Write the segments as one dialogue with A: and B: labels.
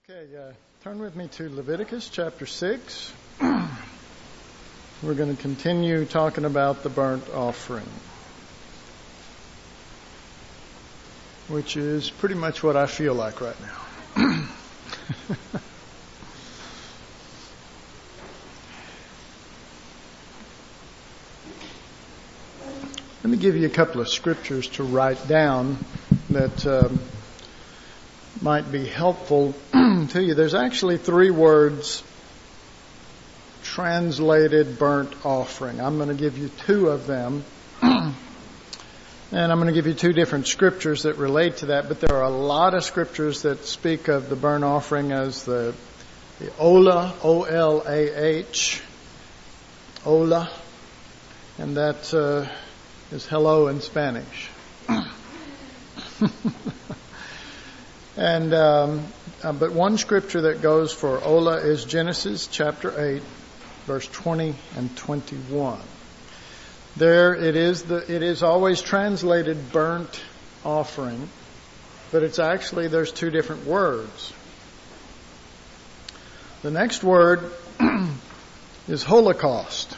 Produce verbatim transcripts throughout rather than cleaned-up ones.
A: Okay, uh, turn with me to Leviticus chapter six. We're going to continue talking about the burnt offering, which is pretty much what I feel like right now. Let me give you a couple of scriptures to write down that um, might be helpful to you. There's actually three words translated burnt offering. I'm going to give you two of them. And I'm going to give you two different scriptures that relate to that. But there are a lot of scriptures that speak of the burnt offering as the, the Olah, O L A H, Olah. And that uh, is hello in Spanish. And um, uh, but one scripture that goes for Olah is Genesis chapter eight, verse twenty and twenty-one. There it is. The it is always translated burnt offering, but it's actually there's two different words. The next word is Holocaust,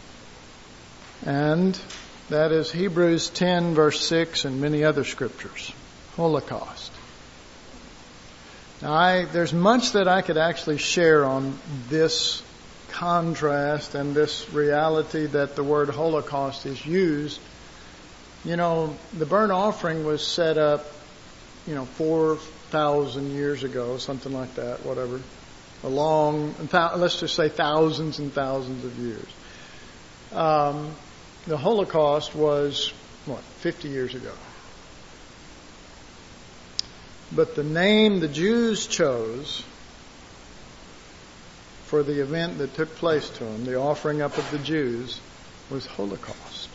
A: and that is Hebrews ten, verse six, and many other scriptures. Holocaust. Now, I, there's much that I could actually share on this contrast and this reality that the word Holocaust is used. You know, the burnt offering was set up, you know, four thousand years ago, something like that, whatever. A long, let's just say thousands and thousands of years. Um, the Holocaust was, what, fifty years ago. But the name the Jews chose for the event that took place to them, the offering up of the Jews, was Holocaust.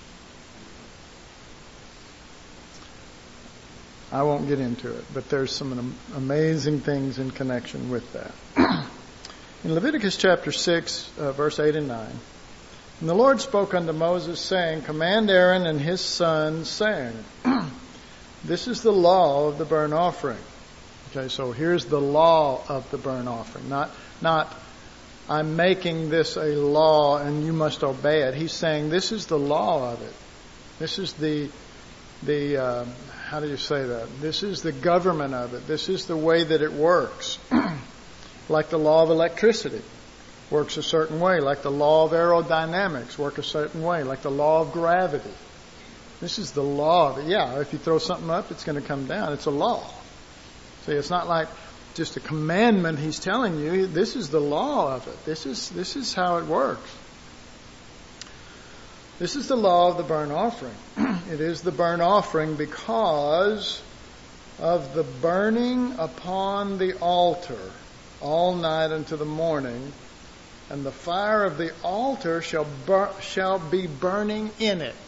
A: I won't get into it, but there's some amazing things in connection with that. In Leviticus chapter six, uh, verse eight and nine, and the Lord spoke unto Moses, saying, Command Aaron and his sons, saying, This is the law of the burnt offering. Okay, so here's the law of the burnt offering. Not, not, I'm making this a law and you must obey it. He's saying this is the law of it. This is the, the, uh, how do you say that? This is the government of it. This is the way that it works. Like the law of electricity works a certain way. Like the law of aerodynamics work a certain way. Like the law of gravity. This is the law of it. Yeah, if you throw something up, it's going to come down. It's a law. See, it's not like just a commandment he's telling you. This is the law of it. This is this is how it works. This is the law of the burnt offering. It is the burnt offering because of the burning upon the altar all night unto the morning, and the fire of the altar shall bur- shall be burning in it.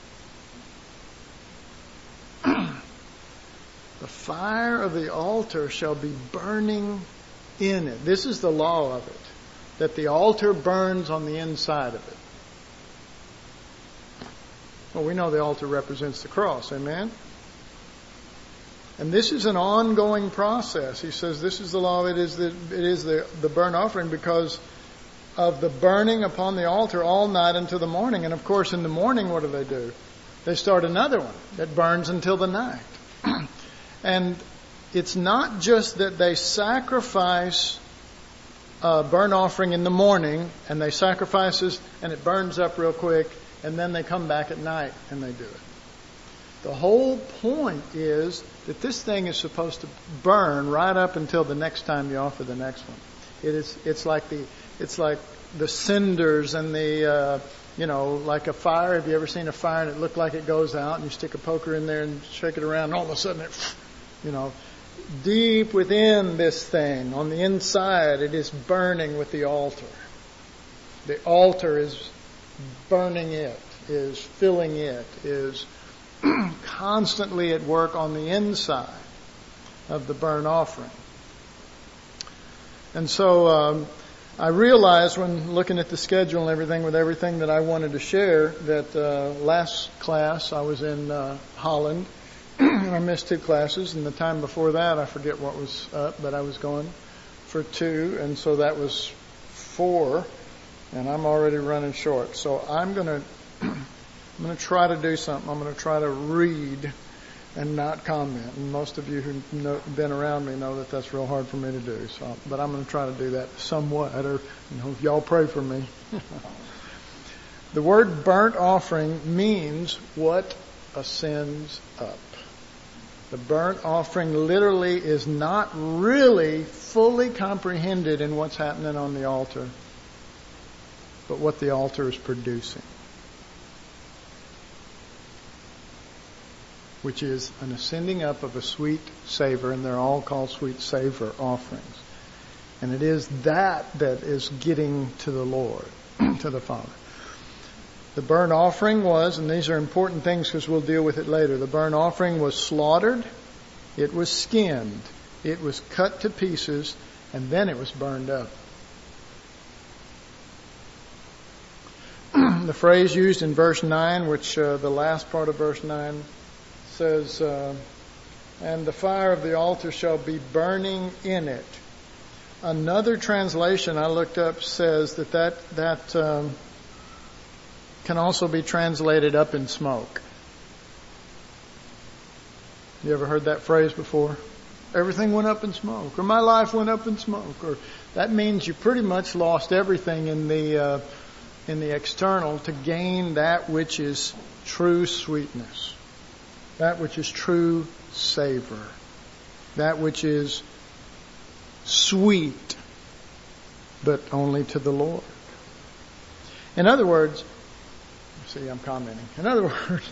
A: The fire of the altar shall be burning in it. This is the law of it, that the altar burns on the inside of it. Well, we know the altar represents the cross, amen? And this is an ongoing process. He says this is the law, it is the, it is the, the burnt offering because of the burning upon the altar all night until the morning. And of course, in the morning, what do they do? They start another one that burns until the night. And it's not just that they sacrifice a burnt offering in the morning and they sacrifice this and it burns up real quick and then they come back at night and they do it. The whole point is that this thing is supposed to burn right up until the next time you offer the next one. It is, it's like the, it's like the cinders and the, uh, you know, like a fire. Have you ever seen a fire and it looked like it goes out and you stick a poker in there and shake it around and all of a sudden it, you know, deep within this thing, on the inside, it is burning with the altar. The altar is burning it, is filling it, is constantly at work on the inside of the burnt offering. And so um, I realized when looking at the schedule and everything with everything that I wanted to share that uh, last class I was in uh, Holland. I missed two classes, and the time before that I forget what was up, but I was going. for two, and so that was four, and I'm already running short. So I'm going to I'm going to try to do something. I'm going to try to read and not comment. And most of you who've been around me know that that's real hard for me to do. So, but I'm going to try to do that somewhat, or you know, if y'all pray for me. The word burnt offering means what ascends up. The burnt offering literally is not really fully comprehended in what's happening on the altar, but what the altar is producing, which is an ascending up of a sweet savor, and they're all called sweet savor offerings. And it is that that is getting to the Lord, to the Father. The burnt offering was, and these are important things because we'll deal with it later, the burnt offering was slaughtered, it was skinned, it was cut to pieces, and then it was burned up. The phrase used in verse nine, which uh, the last part of verse nine says, uh, and the fire of the altar shall be burning in it. Another translation I looked up says that that, that um, can also be translated up in smoke. You ever heard that phrase before? Everything went up in smoke, or my life went up in smoke, or that means you pretty much lost everything in the uh, in the external to gain that which is true sweetness, that which is true savor, that which is sweet, but only to the Lord. In other words, see, I'm commenting. In other words,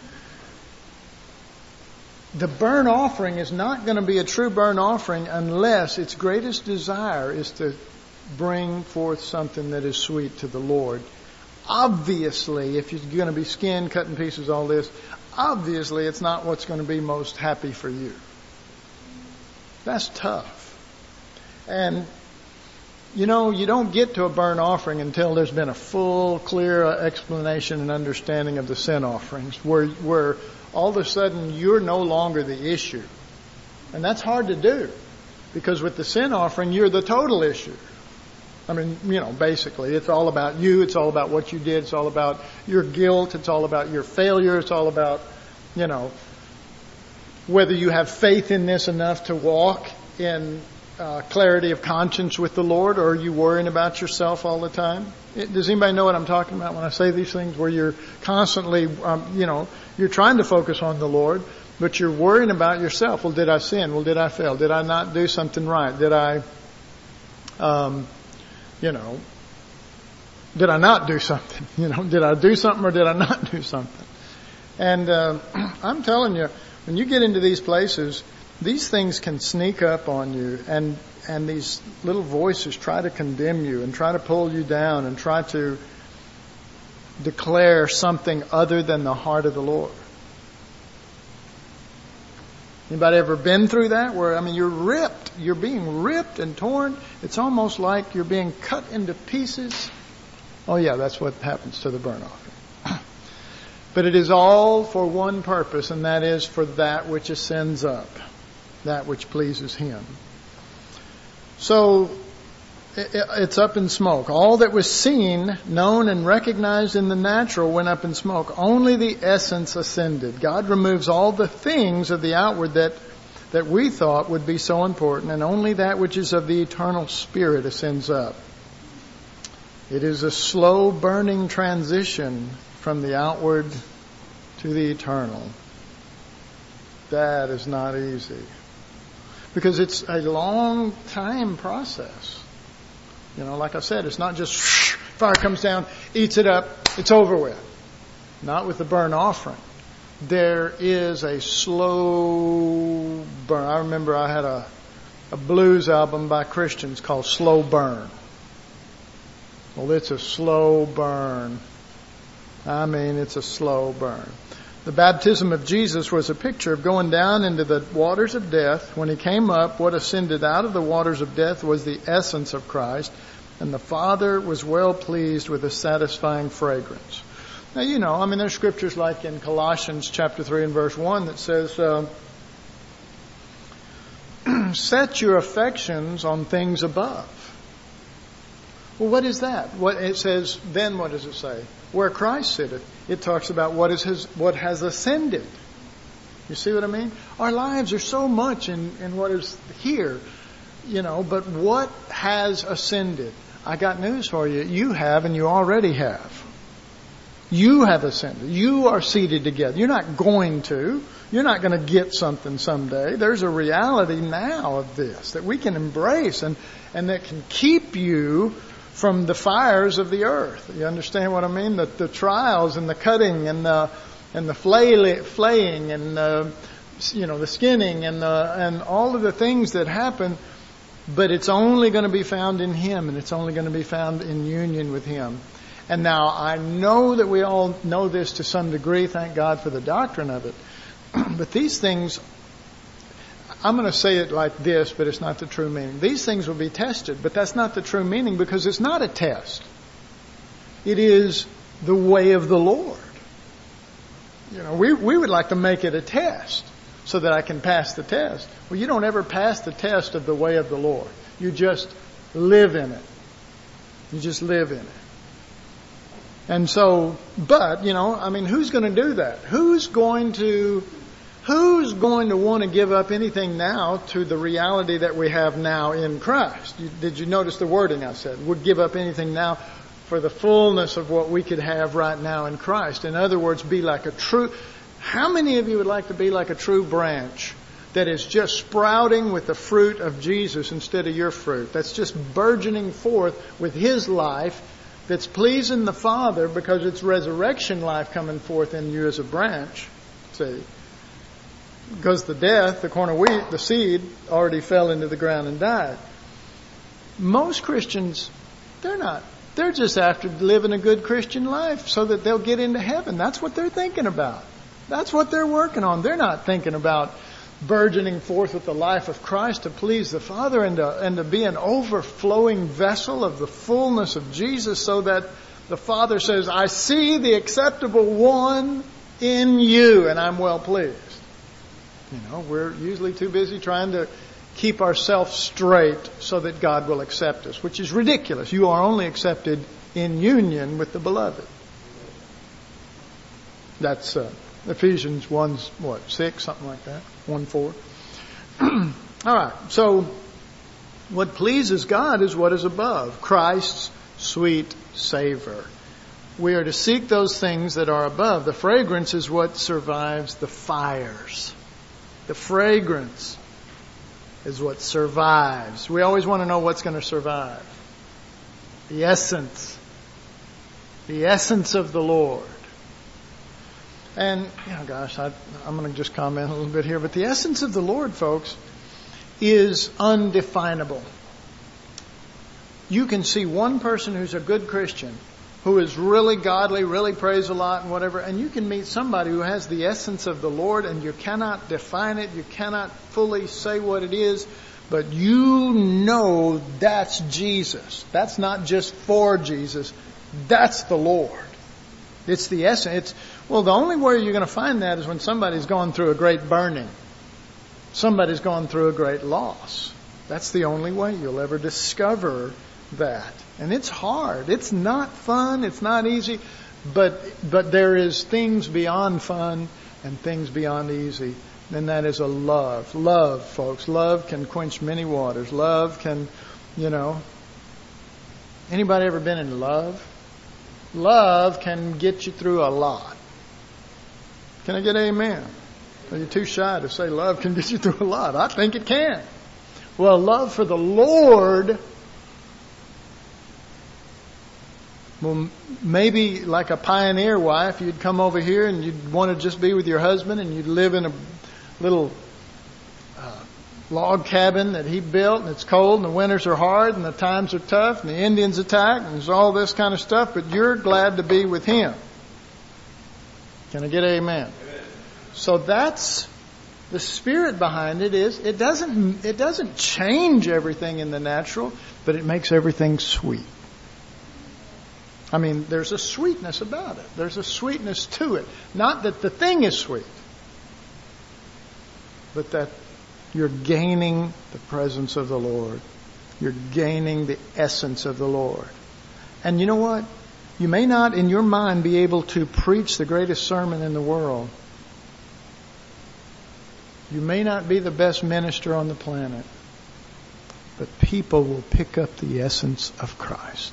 A: the burnt offering is not going to be a true burnt offering unless its greatest desire is to bring forth something that is sweet to the Lord. Obviously, if you're going to be skinned, cut in pieces, all this, obviously it's not what's going to be most happy for you. That's tough. And you know, you don't get to a burnt offering until there's been a full, clear explanation and understanding of the sin offerings, where where all of a sudden you're no longer the issue. And that's hard to do, because with the sin offering, you're the total issue. I mean, you know, basically, it's all about you, it's all about what you did, it's all about your guilt, it's all about your failure, it's all about, you know, whether you have faith in this enough to walk in Uh, clarity of conscience with the Lord, or are you worrying about yourself all the time? It, does anybody know what I'm talking about when I say these things, where you're constantly, um, you know, you're trying to focus on the Lord, but you're worrying about yourself. Well, did I sin? Well, did I fail? Did I not do something right? Did I, um, you know, did I not do something? You know, did I do something or did I not do something? And uh, I'm telling you, when you get into these places, these things can sneak up on you, and and these little voices try to condemn you and try to pull you down and try to declare something other than the heart of the Lord. Anybody ever been through that? Where, I mean, you're ripped. You're being ripped and torn. It's almost like you're being cut into pieces. Oh yeah, that's what happens to the burnt offering. But it is all for one purpose, and that is for that which ascends up, that which pleases Him. So it's up in smoke. All that was seen, known, and recognized in the natural went up in smoke. Only the essence ascended. God removes all the things of the outward that that we thought would be so important, and only that which is of the eternal Spirit ascends up. It is a slow burning transition from the outward to the eternal. That is not easy, because it's a long time process. You know, like I said, it's not just fire comes down, eats it up, it's over with. Not with the burnt offering. There is a slow burn. I remember I had a, a blues album by Christians called Slow Burn. Well, it's a slow burn. I mean, it's a slow burn. The baptism of Jesus was a picture of going down into the waters of death. When He came up, what ascended out of the waters of death was the essence of Christ, and the Father was well pleased with a satisfying fragrance. Now, you know, I mean, there's scriptures like in Colossians chapter three and verse one that says, uh, set your affections on things above. Well, what is that? What it says, then what does it say? Where Christ sitteth. It talks about what is his, what has ascended. You see what I mean? Our lives are so much in, in what is here, you know, but what has ascended? I got news for you. You have, and you already have. You have ascended. You are seated together. You're not going to. You're not going to get something someday. There's a reality now of this that we can embrace and, and that can keep you from the fires of the earth. You understand what I mean? The, the trials and the cutting and the and the flay, flaying and the, you know, the skinning and the, and all of the things that happen. But it's only going to be found in Him, and it's only going to be found in union with Him. And now I know that we all know this to some degree. Thank God for the doctrine of it. But these things, I'm going to say it like this, but it's not the true meaning. These things will be tested, but that's not the true meaning because it's not a test. It is the way of the Lord. You know, we, we would like to make it a test so that I can pass the test. Well, you don't ever pass the test of the way of the Lord. You just live in it. You just live in it. And so, but, you know, I mean, who's going to do that? Who's going to, who's going to want to give up anything now to the reality that we have now in Christ? You, did you notice the wording I said? Would give up anything now for the fullness of what we could have right now in Christ. In other words, be like a true, how many of you would like to be like a true branch that is just sprouting with the fruit of Jesus instead of your fruit? That's just burgeoning forth with His life, that's pleasing the Father because it's resurrection life coming forth in you as a branch. See? Because the death, the corn of wheat, the seed, already fell into the ground and died. Most Christians, they're not. They're just after living a good Christian life so that they'll get into heaven. That's what they're thinking about. That's what they're working on. They're not thinking about burgeoning forth with the life of Christ to please the Father and to, and to be an overflowing vessel of the fullness of Jesus so that the Father says, I see the acceptable one in you and I'm well pleased. You know, we're usually too busy trying to keep ourselves straight so that God will accept us, which is ridiculous. You are only accepted in union with the Beloved. That's uh, Ephesians one, what, six, something like that, one, four. All right, so what pleases God is what is above, Christ's sweet savor. We are to seek those things that are above. The fragrance is what survives the fires. The fragrance is what survives. We always want to know what's going to survive. The essence. The essence of the Lord. And, you know, gosh, I, I'm going to just comment a little bit here, but the essence of the Lord, folks, is undefinable. You can see one person who's a good Christian, who is really godly, really prays a lot and whatever, and you can meet somebody who has the essence of the Lord and you cannot define it, you cannot fully say what it is, but you know that's Jesus. That's not just for Jesus. That's the Lord. It's the essence. It's, well, the only way you're going to find that is when somebody's gone through a great burning. Somebody's gone through a great loss. That's the only way you'll ever discover that. And it's hard. It's not fun. It's not easy. But but there is things beyond fun and things beyond easy. And that is a love. Love, folks. Love can quench many waters. Love can, you know. Anybody ever been in love? Love can get you through a lot. Can I get amen? Are you too shy to say love can get you through a lot? I think it can. Well, love for the Lord, well, maybe like a pioneer wife, you'd come over here and you'd want to just be with your husband and you'd live in a little uh, log cabin that he built, and it's cold and the winters are hard and the times are tough and the Indians attack and there's all this kind of stuff, but you're glad to be with him. Can I get amen? So that's the spirit behind it. Is it doesn't it doesn't change everything in the natural, but it makes everything sweet. I mean, there's a sweetness about it. There's a sweetness to it. Not that the thing is sweet, but that You're gaining the presence of the Lord. You're gaining the essence of the Lord. And you know what? You may not in your mind be able to preach the greatest sermon in the world. You may not be the best minister on the planet. But people will pick up the essence of Christ.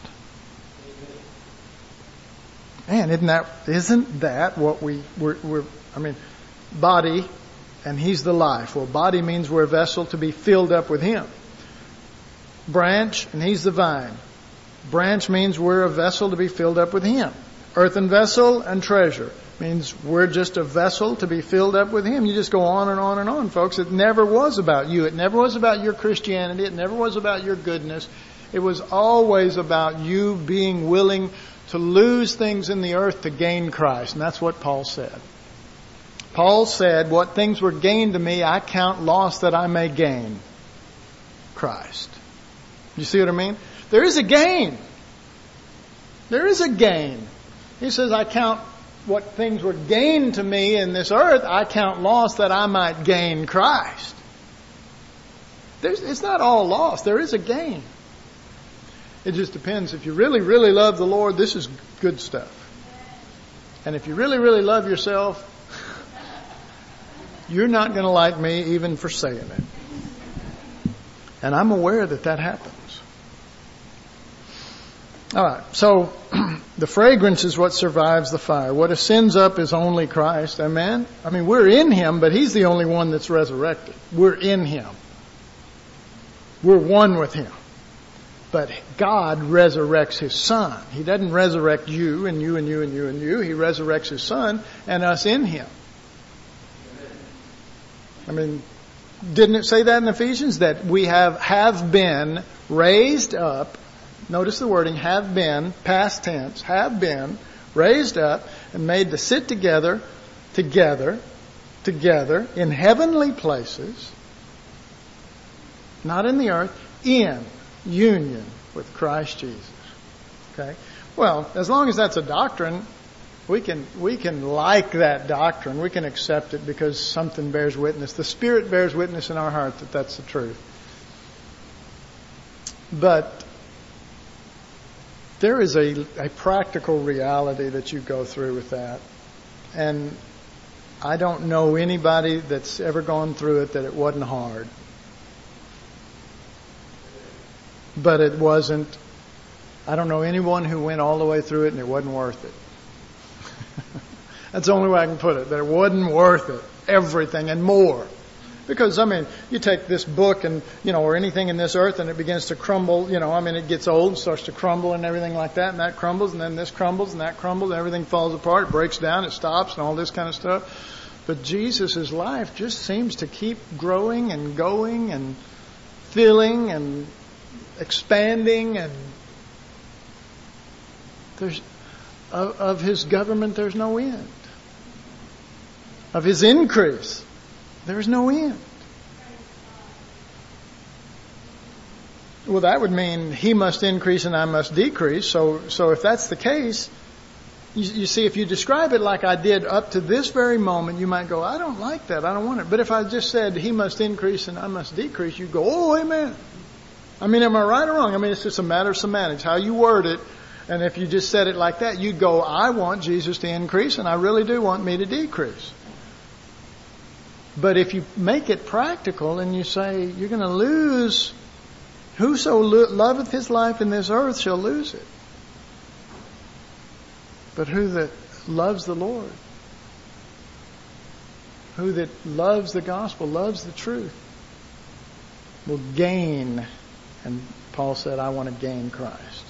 A: Man, isn't that, isn't that what we, we're, we're, I mean, body, and He's the life. Well, body means we're a vessel to be filled up with Him. Branch, and He's the vine. Branch means we're a vessel to be filled up with Him. Earthen vessel and treasure means we're just a vessel to be filled up with Him. You just go on and on and on, folks. It never was about you. It never was about your Christianity. It never was about your goodness. It was always about you being willing to lose things in the earth to gain Christ. And that's what Paul said. Paul said, what things were gained to me, I count loss that I may gain Christ. You see what I mean? There is a gain. There is a gain. He says, I count what things were gained to me in this earth, I count loss that I might gain Christ. There's, it's not all loss. There is a gain. It just depends. If you really, really love the Lord, this is good stuff. And if you really, really love yourself, you're not going to like me even for saying it. And I'm aware that that happens. All right, so the fragrance is what survives the fire. What ascends up is only Christ. Amen? I mean, we're in Him, but He's the only one that's resurrected. We're in Him. We're one with Him. But God resurrects His Son. He doesn't resurrect you and you and you and you and you. He resurrects His Son and us in Him. I mean, didn't it say that in Ephesians? That we have, have been raised up. Notice the wording, have been, past tense, have been raised up and made to sit together, together, together in heavenly places, not in the earth, in union with Christ Jesus. Okay? Well, as long as that's a doctrine, we can we can like that doctrine. We can accept it because something bears witness. The Spirit bears witness in our heart that that's the truth. But there is a, a practical reality that you go through with that. And I don't know anybody that's ever gone through it that it wasn't hard. But it wasn't, I don't know anyone who went all the way through it and it wasn't worth it. That's the only way I can put it, that it wasn't worth it. Everything and more. Because, I mean, you take this book and, you know, or anything in this earth and it begins to crumble, you know, I mean, it gets old and starts to crumble and everything like that, and that crumbles, and then this crumbles and that crumbles, and everything falls apart, it breaks down, it stops, and all this kind of stuff. But Jesus' life just seems to keep growing and going and filling and expanding, and there's of, of His government there's no end. Of His increase there's no end. Well, that would mean He must increase and I must decrease. So, so if that's the case, you, you see, if you describe it like I did up to this very moment, you might go, I don't like that. I don't want it. But if I just said He must increase and I must decrease, you go, oh, amen. I mean, am I right or wrong? I mean, it's just a matter of semantics, how you word it. And if you just said it like that, you'd go, I want Jesus to increase and I really do want me to decrease. But if you make it practical and you say you're going to lose, whoso lo- loveth his life in this earth shall lose it. But who that loves the Lord, who that loves the gospel, loves the truth, will gain. And Paul said, I want to gain Christ.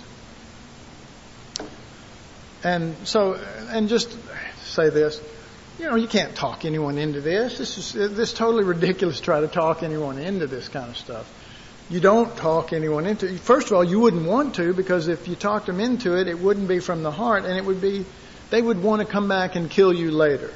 A: And so, and just say this. You know, you can't talk anyone into this. This is this is totally ridiculous to try to talk anyone into this kind of stuff. You don't talk anyone into it. First of all, you wouldn't want to, because if you talked them into it, it wouldn't be from the heart, and it would be, they would want to come back and kill you later.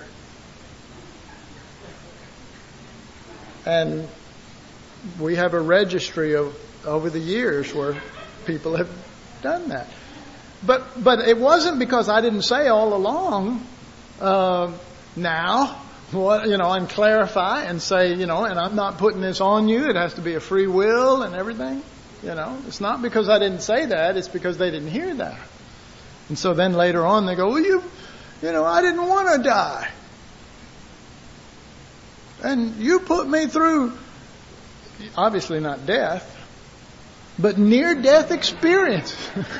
A: And we have a registry of over the years where people have done that. But but it wasn't because I didn't say all along, uh, now, what, you know, and clarify and say, you know, and I'm not putting this on you. It has to be a free will and everything. You know, it's not because I didn't say that. It's because they didn't hear that. And so then later on they go, well, you, you know, I didn't want to die. And you put me through, obviously not death, but near-death experience.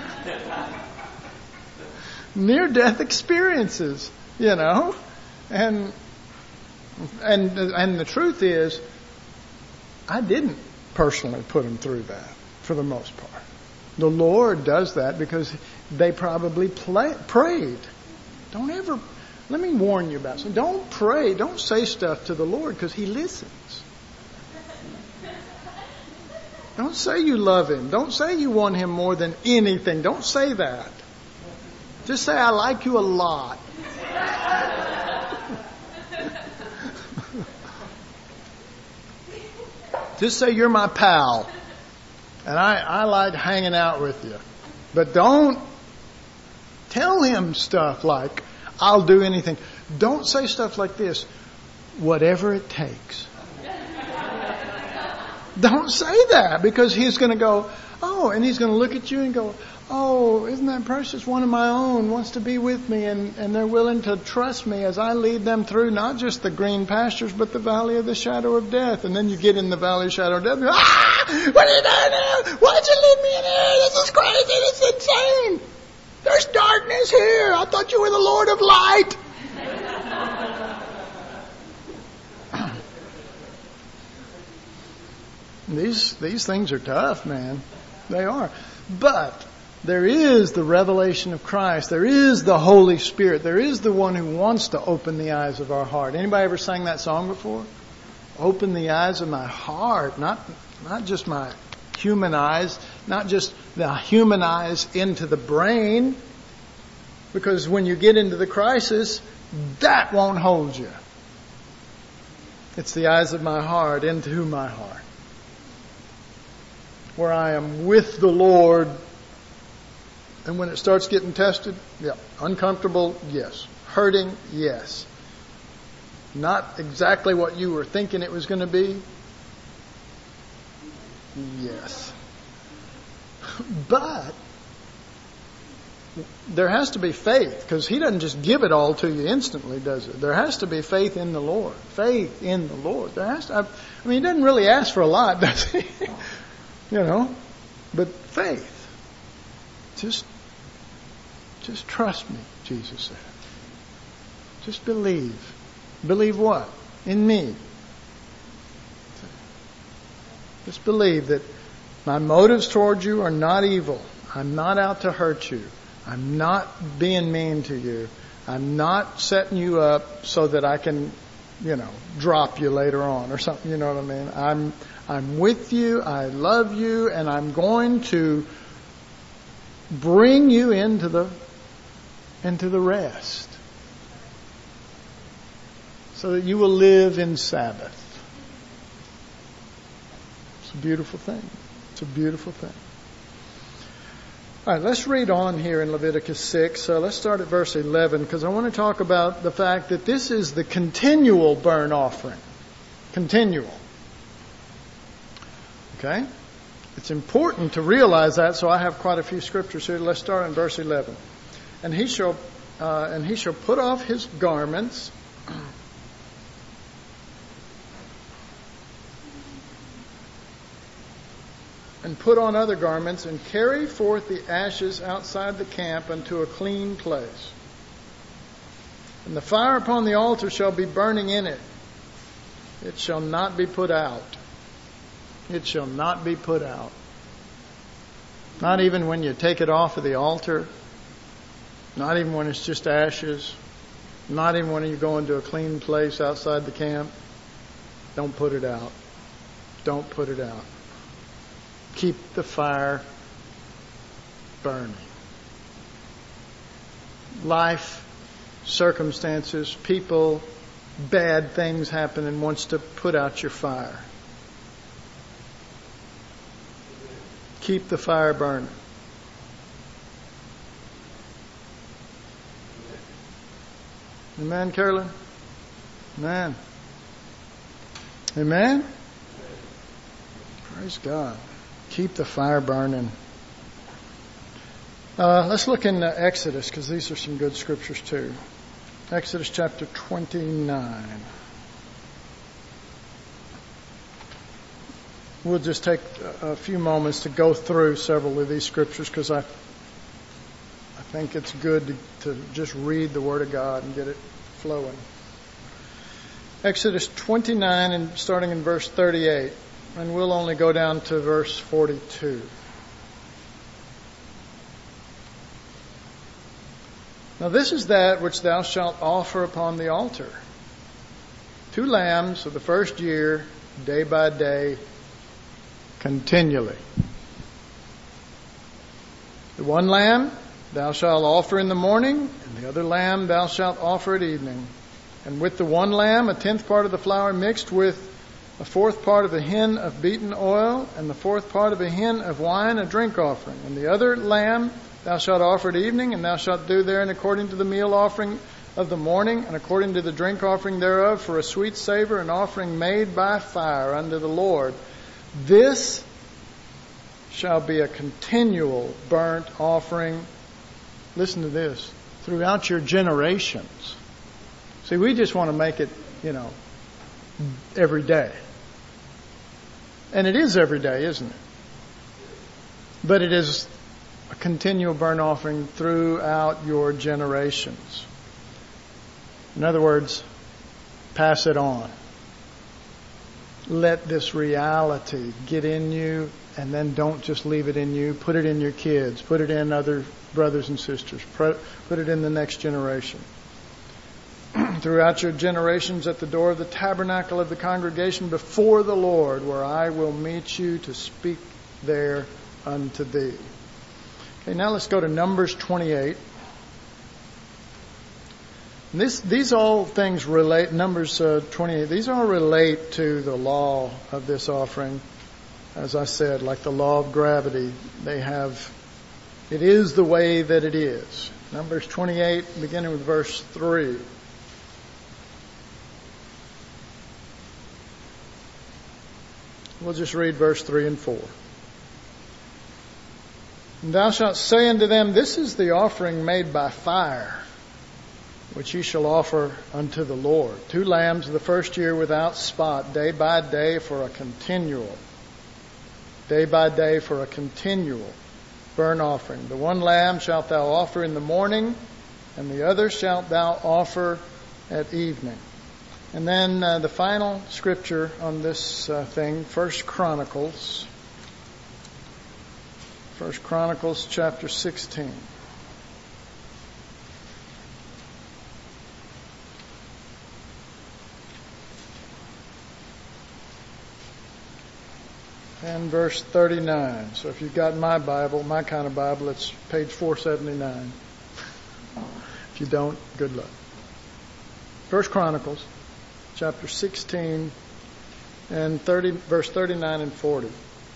A: Near-death experiences, you know. And and and the truth is, I didn't personally put them through that for the most part. The Lord does that because they probably play, prayed. Don't ever, let me warn you about something. Don't pray, don't say stuff to the Lord because He listens. Don't say you love Him. Don't say you want Him more than anything. Don't say that. Just say, I like you a lot. Just say you're my pal. And I, I like hanging out with you. But don't tell Him stuff like, I'll do anything. Don't say stuff like this, whatever it takes. Don't say that, because He's going to go, oh, and He's going to look at you and go, oh, isn't that precious? One of my own wants to be with me, and, and they're willing to trust me as I lead them through not just the green pastures, but the valley of the shadow of death. And then you get in the valley of shadow of death and you go, ah, what are you doing now? Why'd you leave me in here? This is crazy. This is insane. There's darkness here. I thought you were the Lord of light. These these things are tough, man. They are. But there is the revelation of Christ. There is the Holy Spirit. There is the one who wants to open the eyes of our heart. Anybody ever sang that song before? Open the eyes of my heart. Not not just my human eyes. Not just the human eyes into the brain. Because when you get into the crisis, that won't hold you. It's the eyes of my heart into my heart. Where I am with the Lord. And when it starts getting tested, yeah. Uncomfortable, yes. Hurting, yes. Not exactly what you were thinking it was going to be, yes. But there has to be faith, because He doesn't just give it all to you instantly, does it? There has to be faith in the Lord. Faith in the Lord. There has to, I, I mean, He doesn't really ask for a lot, does He? You know, but faith. Just, just trust me, Jesus said. Just believe. Believe what? In me. Just believe that my motives toward you are not evil. I'm not out to hurt you. I'm not being mean to you. I'm not setting you up so that I can, you know, drop you later on or something. You know what I mean? I'm I'm with you, I love you, and I'm going to bring you into the into the rest. So that you will live in Sabbath. It's a beautiful thing. It's a beautiful thing. All right, let's read on here in Leviticus six. Uh, let's start at verse eleven, because I want to talk about the fact that this is the continual burnt offering. Continual. Okay? It's important to realize that, so I have quite a few scriptures here. Let's start in verse eleven. And he shall, uh, and he shall put off his garments and put on other garments and carry forth the ashes outside the camp unto a clean place. And the fire upon the altar shall be burning in it. It shall not be put out. It shall not be put out. Not even when you take it off of the altar. Not even when it's just ashes. Not even when you go into a clean place outside the camp. Don't put it out. Don't put it out. Keep the fire burning. Life, circumstances, people, bad things happen and wants to put out your fire. Keep the fire burning. Amen, Carolyn? Man. Amen? Praise God. Keep the fire burning. Uh, let's look in uh, Exodus, because these are some good scriptures too. Exodus chapter twenty-nine. We'll just take a few moments to go through several of these scriptures, because I, I think it's good to, to just read the Word of God and get it flowing. Exodus twenty-nine, and starting in verse thirty-eight, and we'll only go down to verse forty-two. Now this is that which thou shalt offer upon the altar. Two lambs of the first year, day by day, continually. The one lamb thou shalt offer in the morning, and the other lamb thou shalt offer at evening. And with the one lamb a tenth part of the flour mixed with a fourth part of a hin of beaten oil, and the fourth part of a hin of wine, a drink offering. And the other lamb thou shalt offer at evening, and thou shalt do therein according to the meal offering of the morning, and according to the drink offering thereof, for a sweet savor, an offering made by fire unto the Lord. This shall be a continual burnt offering. Listen to this. Throughout your generations. See, we just want to make it, you know, every day. And it is every day, isn't it? But it is a continual burnt offering throughout your generations. In other words, pass it on. Let this reality get in you, and then don't just leave it in you. Put it in your kids. Put it in other brothers and sisters. Put it in the next generation. Throughout your generations, at the door of the tabernacle of the congregation before the Lord, where I will meet you to speak there unto thee. Okay, now let's go to Numbers twenty-eight. And this, these all things relate, Numbers uh, twenty-eight, these all relate to the law of this offering. As I said, like the law of gravity, they have, it is the way that it is. Numbers twenty-eight, beginning with verse three. We'll just read verse three and four. And thou shalt say unto them, this is the offering made by fire, which ye shall offer unto the Lord. Two lambs of the first year without spot, day by day for a continual, day by day for a continual burnt offering. The one lamb shalt thou offer in the morning, and the other shalt thou offer at evening. And then uh, the final scripture on this uh, thing, First Chronicles, First Chronicles chapter sixteen. And verse thirty-nine. So if you've got my Bible, my kind of Bible, it's page four seventy-nine. If you don't, good luck. First Chronicles chapter sixteen and thirty, verse thirty-nine and forty.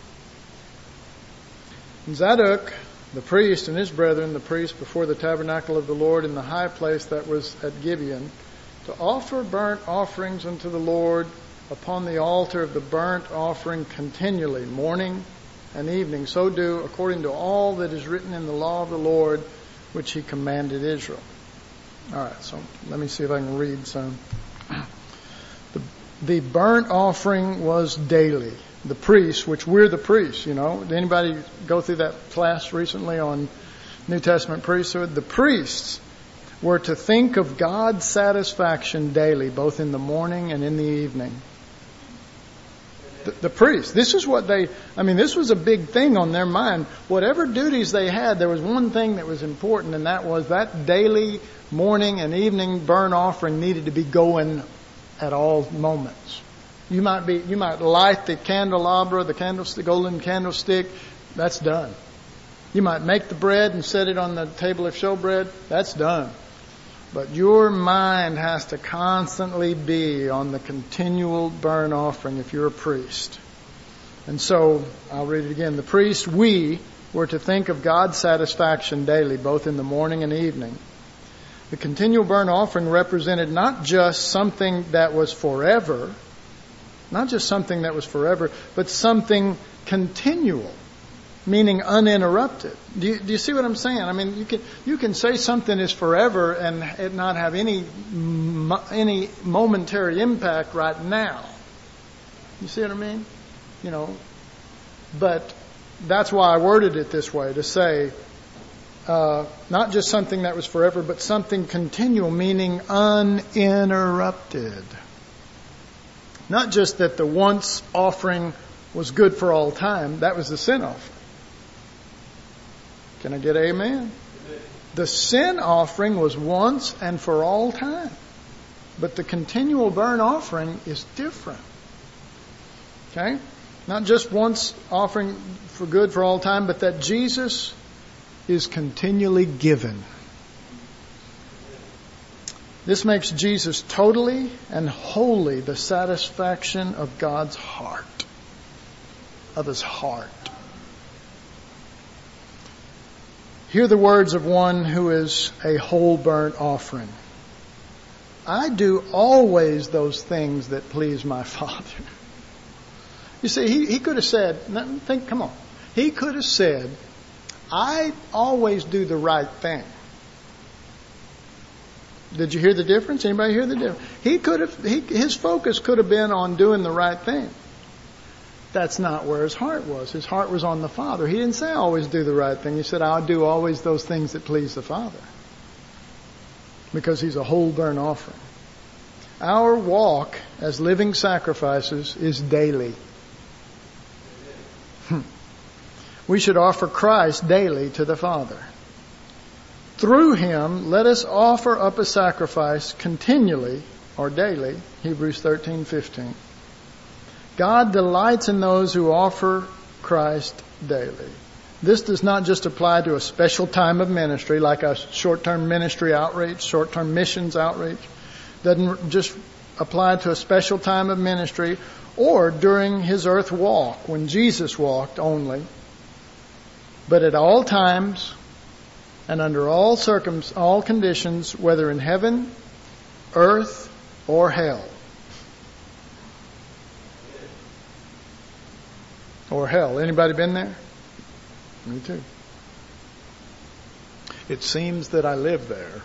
A: And Zadok, the priest, and his brethren, the priests, before the tabernacle of the Lord in the high place that was at Gibeon, to offer burnt offerings unto the Lord upon the altar of the burnt offering continually, morning and evening. So do according to all that is written in the law of the Lord, which he commanded Israel. All right, so let me see if I can read some. The, the burnt offering was daily. The priests, which we're the priests, you know. Did anybody go through that class recently on New Testament priesthood? The priests were to think of God's satisfaction daily, both in the morning and in the evening. The, the priests. This is what they, I mean, this was a big thing on their mind. Whatever duties they had, there was one thing that was important, and that was that daily morning and evening burnt offering needed to be going at all moments. You might be, you might light the candelabra, the candlestick, golden candlestick. That's done. You might make the bread and set it on the table of showbread. That's done. But your mind has to constantly be on the continual burnt offering if you're a priest. And so, I'll read it again. The priests, we, were to think of God's satisfaction daily, both in the morning and evening. The continual burnt offering represented not just something that was forever, not just something that was forever, but something continual, meaning uninterrupted. Do you, do you see what I'm saying? I mean, you can you can say something is forever and it not have any any momentary impact right now. You see what I mean? You know, but that's why I worded it this way, to say uh, not just something that was forever, but something continual, meaning uninterrupted. Not just that the once offering was good for all time. That was the sin offering. Can I get amen? Amen? The sin offering was once and for all time. But the continual burnt offering is different. Okay? Not just once offering for good for all time, but that Jesus is continually given. This makes Jesus totally and wholly the satisfaction of God's heart, of His heart. Hear the words of one who is a whole burnt offering. I do always those things that please my Father. You see, he, he could have said, think, come on. He could have said, I always do the right thing. Did you hear the difference? Anybody hear the difference? He could have, he, his focus could have been on doing the right thing. That's not where his heart was. His heart was on the Father. He didn't say, I always do the right thing. He said, I'll do always those things that please the Father. Because He's a whole burnt offering. Our walk as living sacrifices is daily. We should offer Christ daily to the Father. Through Him, let us offer up a sacrifice continually or daily. Hebrews thirteen fifteen. God delights in those who offer Christ daily. This does not just apply to a special time of ministry, like a short-term ministry outreach, short-term missions outreach. Doesn't just apply to a special time of ministry or during His earth walk, when Jesus walked only. But at all times and under all circum, all conditions, whether in heaven, earth, or hell. Or hell. Anybody been there? Me too. It seems that I live there.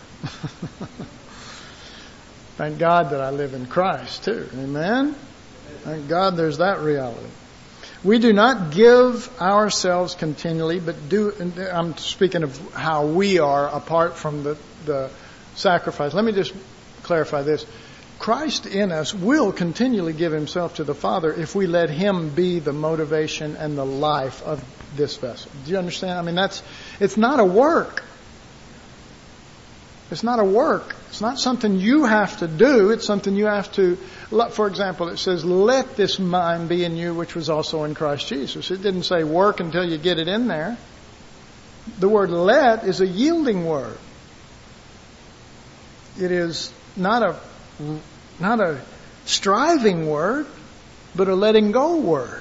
A: Thank God that I live in Christ too. Amen? Thank God there's that reality. We do not give ourselves continually, but do, I'm speaking of how we are apart from the, the sacrifice. Let me just clarify this. Christ in us will continually give Himself to the Father if we let Him be the motivation and the life of this vessel. Do you understand? I mean, that's, it's not a work. It's not a work. It's not something you have to do. It's something you have to, for example, it says, let this mind be in you, which was also in Christ Jesus. It didn't say work until you get it in there. The word let is a yielding word. It is not a, not a striving word, but a letting go word.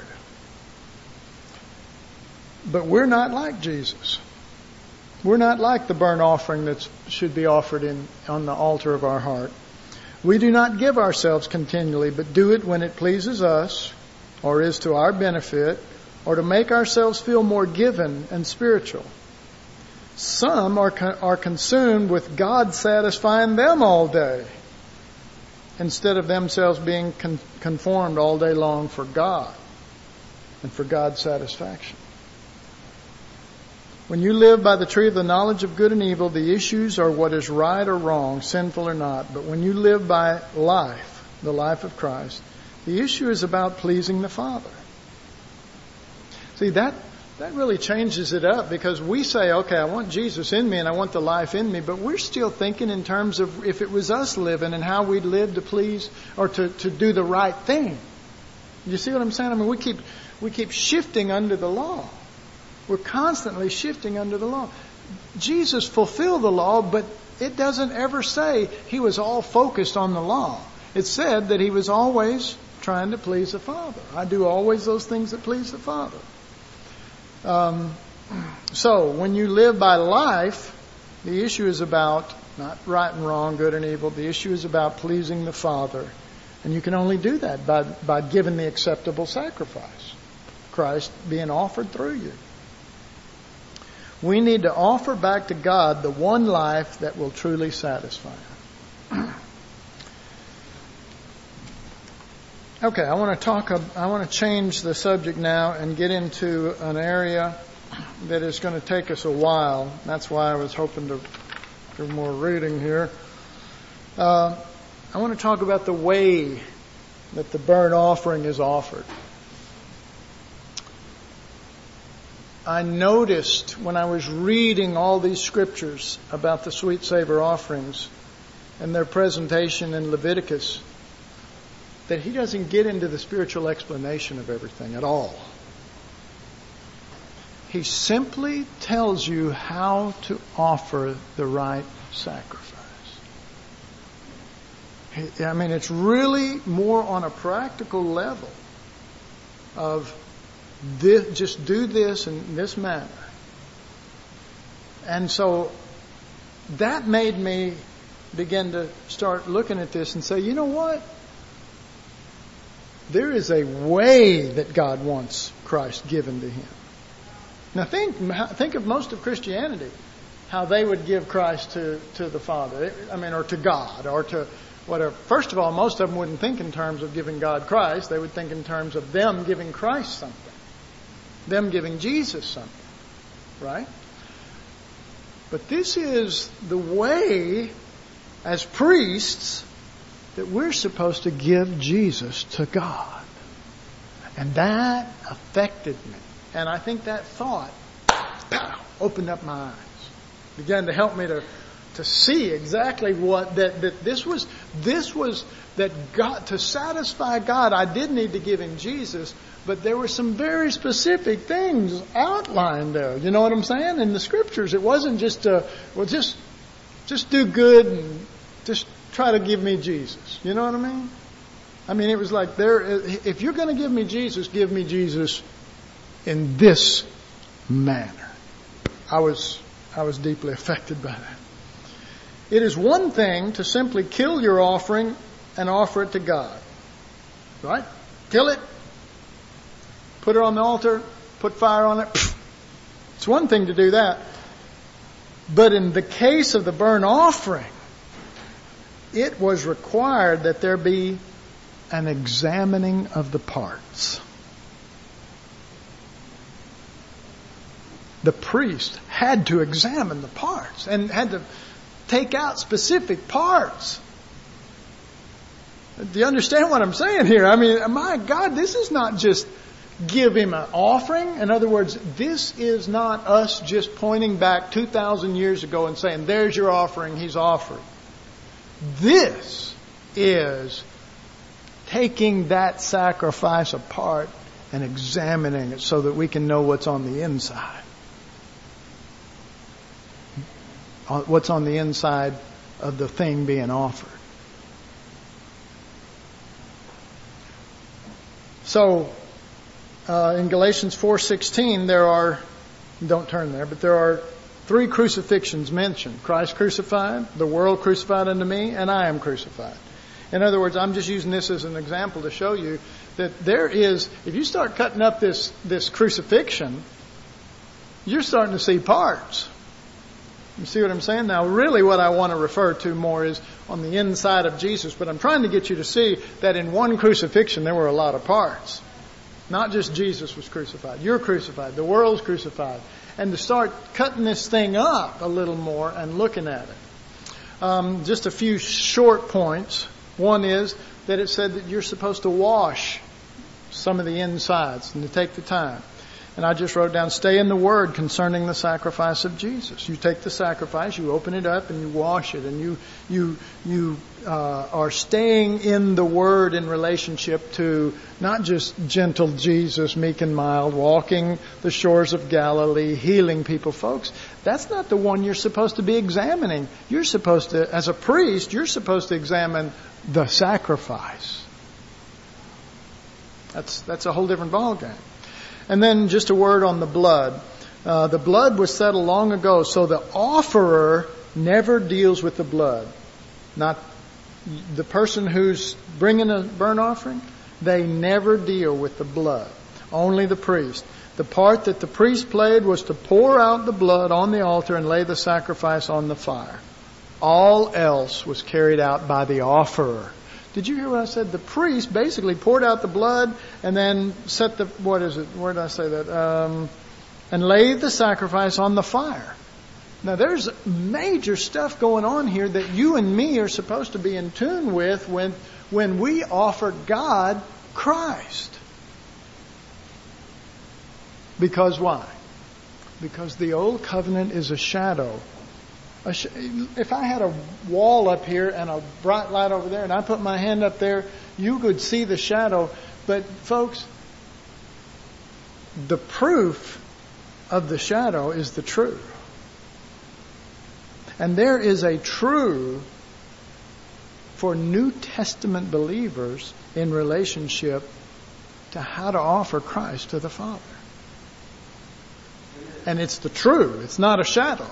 A: But we're not like Jesus. We're not like the burnt offering that should be offered in on the altar of our heart. We do not give ourselves continually, but do it when it pleases us, or is to our benefit, or to make ourselves feel more given and spiritual. Some are are consumed with God satisfying them all day, instead of themselves being con- conformed all day long for God and for God's satisfaction. When you live by the tree of the knowledge of good and evil, the issues are what is right or wrong, sinful or not. But when you live by life, the life of Christ, the issue is about pleasing the Father. See, that that really changes it up, because we say, okay, I want Jesus in me and I want the life in me, but we're still thinking in terms of if it was us living and how we'd live to please or to, to do the right thing. You see what I'm saying? I mean, we keep we keep shifting under the law. We're constantly shifting under the law. Jesus fulfilled the law, but it doesn't ever say He was all focused on the law. It said that He was always trying to please the Father. I do always those things that please the Father. Um, so, when you live by life, the issue is about Not right and wrong, good and evil. The issue is about pleasing the Father. And you can only do that by, by giving the acceptable sacrifice. Christ being offered through you. We need to offer back to God the one life that will truly satisfy Him. Okay, I want to talk, I want to change the subject now and get into an area that is going to take us a while. That's why I was hoping to do more reading here. Uh, I want to talk about the way that the burnt offering is offered. I noticed when I was reading all these scriptures about the sweet savor offerings and their presentation in Leviticus that he doesn't get into the spiritual explanation of everything at all. He simply tells you how to offer the right sacrifice. I mean, it's really more on a practical level of this, just do this in this manner. And so that made me begin to start looking at this and say, you know what? There is a way that God wants Christ given to Him. Now think, think of most of Christianity, how they would give Christ to, to the Father, I mean, or to God, or to whatever. First of all, most of them wouldn't think in terms of giving God Christ. They would think in terms of them giving Christ something. Them giving Jesus something. Right? But this is the way, as priests, that we're supposed to give Jesus to God. And that affected me. And I think that thought pow, opened up my eyes. Began to help me to, to see exactly what that, that this was this was that God, to satisfy God, I did need to give Him Jesus, but there were some very specific things outlined there. You know what I'm saying? In the scriptures. It wasn't just uh well just just do good and just try to give me Jesus. You know what I mean? I mean, it was like, there. If you're going to give me Jesus, give me Jesus in this manner. I was I was deeply affected by that. It is one thing to simply kill your offering and offer it to God. Right? Kill it. Put it on the altar. Put fire on it. It's one thing to do that. But in the case of the burnt offering, it was required that there be an examining of the parts. The priest had to examine the parts and had to take out specific parts. Do you understand what I'm saying here? I mean, my God, this is not just give Him an offering. In other words, this is not us just pointing back two thousand years ago and saying, there's your offering, He's offered. This is taking that sacrifice apart and examining it so that we can know what's on the inside. What's on the inside of the thing being offered. So, uh, in Galatians four sixteen, there are, don't turn there, but there are three crucifixions mentioned. Christ crucified, the world crucified unto me, and I am crucified. In other words, I'm just using this as an example to show you that there is, if you start cutting up this, this crucifixion, you're starting to see parts. You see what I'm saying? Now, really what I want to refer to more is on the inside of Jesus. But I'm trying to get you to see that in one crucifixion, there were a lot of parts. Not just Jesus was crucified. You're crucified. The world's crucified. And to start cutting this thing up a little more and looking at it. Um, just a few short points. One is that it said that you're supposed to wash some of the insides and to take the time. And I just wrote down, stay in the Word concerning the sacrifice of Jesus. You take the sacrifice, you open it up, and you wash it. And you you you uh, are staying in the Word in relationship to not just gentle Jesus, meek and mild, walking the shores of Galilee, healing people. Folks, that's not the one you're supposed to be examining. You're supposed to, as a priest, you're supposed to examine the sacrifice. That's that's a whole different ballgame. And then just a word on the blood. Uh, the blood was settled long ago, so the offerer never deals with the blood. Not the person who's bringing a burnt offering, they never deal with the blood. Only the priest. The part that the priest played was to pour out the blood on the altar and lay the sacrifice on the fire. All else was carried out by the offerer. Did you hear what I said? The priest basically poured out the blood and then set the, what is it? Where did I say that? Um, and laid the sacrifice on the fire. Now there's major stuff going on here that you and me are supposed to be in tune with when, when we offer God Christ. Because why? Because the old covenant is a shadow. A sh- if I had a wall up here and a bright light over there and I put my hand up there, you could see the shadow. But folks, the proof of the shadow is the true. And there is a true for New Testament believers in relationship to how to offer Christ to the Father. And it's the true. It's not a shadow.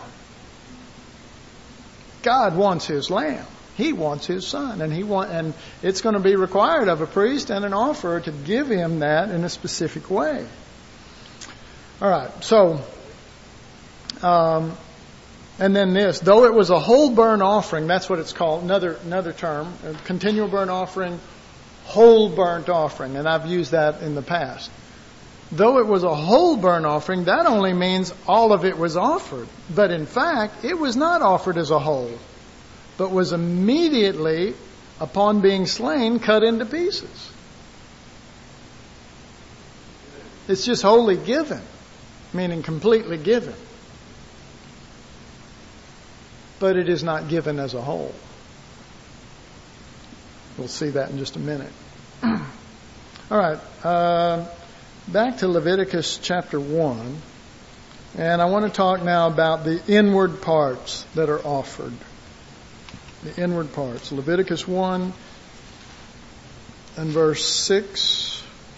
A: God wants His lamb. He wants His Son. And he want, and it's going to be required of a priest and an offerer to give Him that in a specific way. All right. So, um, and then this. Though it was a whole burnt offering, that's what it's called. Another, another term. A continual burnt offering, whole burnt offering. And I've used that in the past. Though it was a whole burnt offering, that only means all of it was offered. But in fact, it was not offered as a whole, but was immediately, upon being slain, cut into pieces. It's just wholly given, meaning completely given. But it is not given as a whole. We'll see that in just a minute. All right. Uh, Back to Leviticus chapter one, and I want to talk now about the inward parts that are offered. The inward parts. Leviticus one and verse six.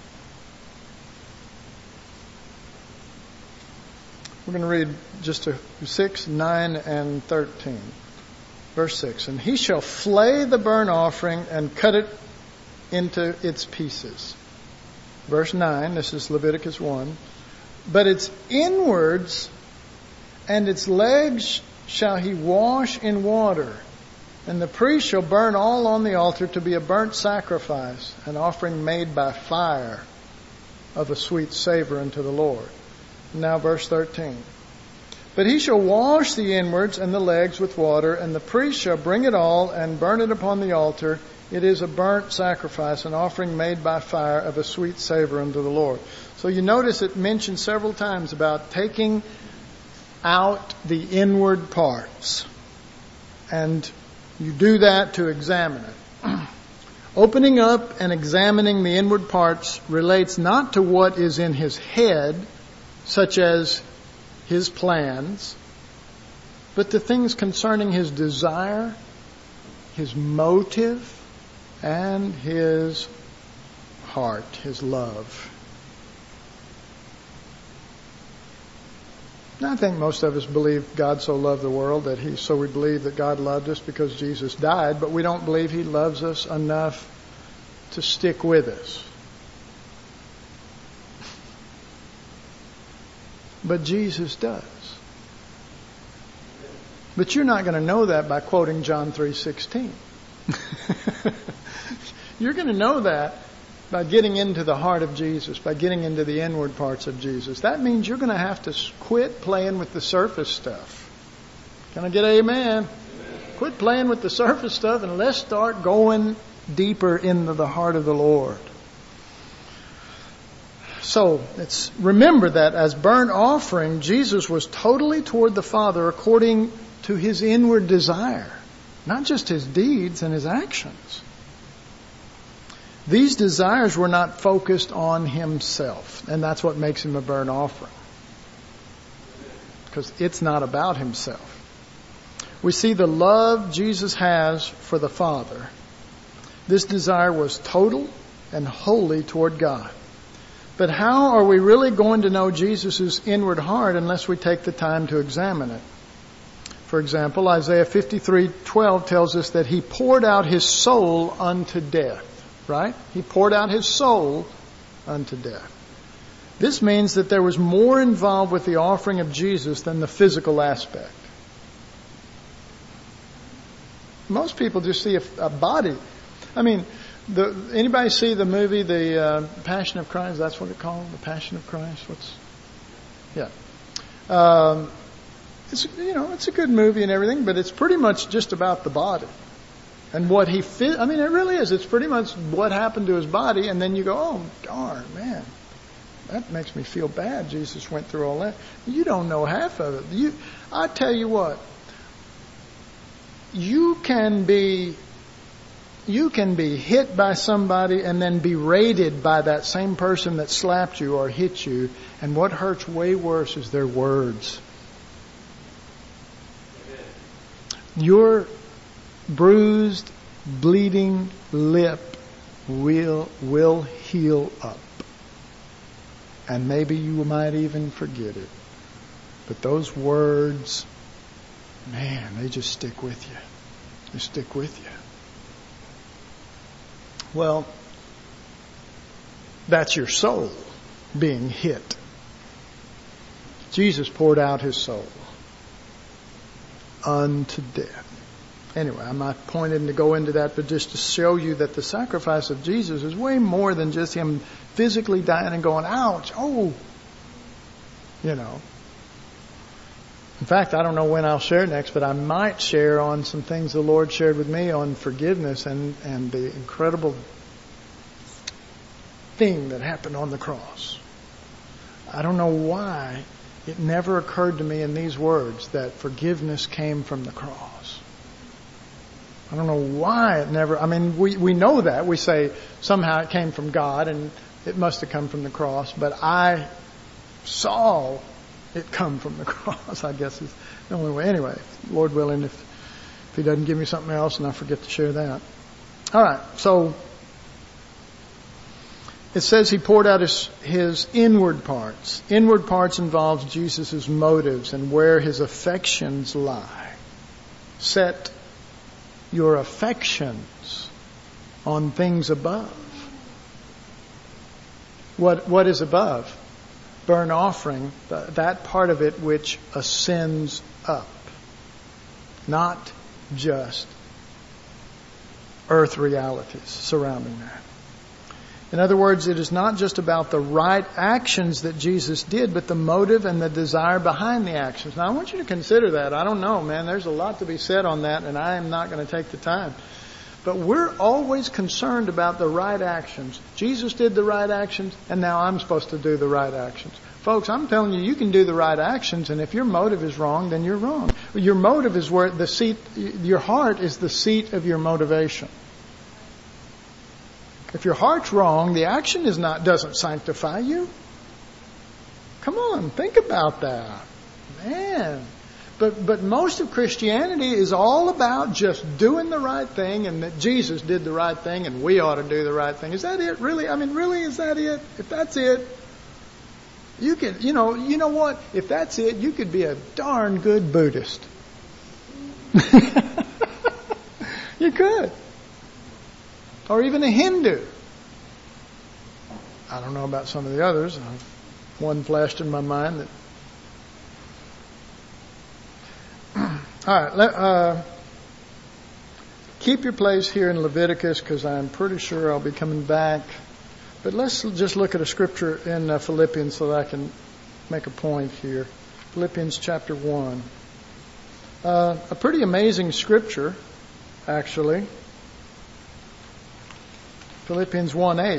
A: We're going to read just a, six, nine, and thirteen. Verse six. And he shall flay the burnt offering and cut it into its pieces. Verse nine, this is Leviticus one. But its inwards and its legs shall he wash in water, and the priest shall burn all on the altar to be a burnt sacrifice, an offering made by fire of a sweet savor unto the Lord. Now verse thirteen. But he shall wash the inwards and the legs with water, and the priest shall bring it all and burn it upon the altar. It is a burnt sacrifice, an offering made by fire of a sweet savor unto the Lord. So you notice it mentioned several times about taking out the inward parts. And you do that to examine it. Opening up and examining the inward parts relates not to what is in his head, such as his plans, but to things concerning his desire, his motive, and his heart, his love. Now, I think most of us believe God so loved the world that he, so we believe that God loved us because Jesus died, but we don't believe He loves us enough to stick with us. But Jesus does. But you're not going to know that by quoting John three sixteen. You're going to know that by getting into the heart of Jesus, by getting into the inward parts of Jesus. That means you're going to have to quit playing with the surface stuff. Can I get amen? Amen. Quit playing with the surface stuff and let's start going deeper into the heart of the Lord. So, it's, remember that as burnt offering, Jesus was totally toward the Father according to His inward desire, not just His deeds and His actions. These desires were not focused on Himself, and that's what makes Him a burnt offering. Because it's not about Himself. We see the love Jesus has for the Father. This desire was total and wholly toward God. But how are we really going to know Jesus' inward heart unless we take the time to examine it? For example, Isaiah fifty-three twelve tells us that he poured out his soul unto death. Right? He poured out his soul unto death. This means that there was more involved with the offering of Jesus than the physical aspect. Most people just see a, a body. I mean, the, anybody see the movie, The uh, Passion of Christ? That's what it's called, The Passion of Christ. What's, yeah. Um, it's you know it's a good movie and everything, but it's pretty much just about the body and what he fit. I mean, it really is. It's pretty much what happened to his body, and then you go, oh darn, man. That makes me feel bad. Jesus went through all that. You don't know half of it. You, I tell you what, you can be, you can be hit by somebody and then be rated by that same person that slapped you or hit you. And what hurts way worse is their words. Your bruised, bleeding lip will will heal up. And maybe you might even forget it. But those words, man, they just stick with you. They stick with you. Well, that's your soul being hit. Jesus poured out his soul unto death. Anyway, I'm not pointing to go into that, but just to show you that the sacrifice of Jesus is way more than just him physically dying and going, ouch, oh, you know. In fact, I don't know when I'll share next, but I might share on some things the Lord shared with me on forgiveness and, and the incredible thing that happened on the cross. I don't know why it never occurred to me in these words that forgiveness came from the cross. I don't know why it never, I mean, we, we know that. We say somehow it came from God and it must have come from the cross, but I saw it come from the cross, I guess is the only way. Anyway, Lord willing, if, if he doesn't give me something else and I forget to share that. All right, so it says he poured out his, his inward parts. Inward parts involves Jesus' motives and where his affections lie. Set your affections on things above. What what is above? Burnt offering, that part of it which ascends up. Not just earth realities surrounding that. In other words, it is not just about the right actions that Jesus did, but the motive and the desire behind the actions. Now, I want you to consider that. I don't know, man. There's a lot to be said on that, and I am not going to take the time. But we're always concerned about the right actions. Jesus did the right actions, and now I'm supposed to do the right actions. Folks, I'm telling you, you can do the right actions, and if your motive is wrong, then you're wrong. Your motive is where the seat, your heart is the seat of your motivation. If your heart's wrong, the action is not doesn't sanctify you. Come on, think about that. Man. But but most of Christianity is all about just doing the right thing and that Jesus did the right thing and we ought to do the right thing. Is that it? Really? I mean, really, is that it? If that's it, you could, you know, you know what? If that's it, you could be a darn good Buddhist. You could. Or even a Hindu. I don't know about some of the others. One flashed in my mind that. All right. Let, uh, keep your place here in Leviticus because I'm pretty sure I'll be coming back. But let's just look at a scripture in uh, Philippians so that I can make a point here. Philippians chapter one. Uh, a pretty amazing scripture, actually. Philippians one eight.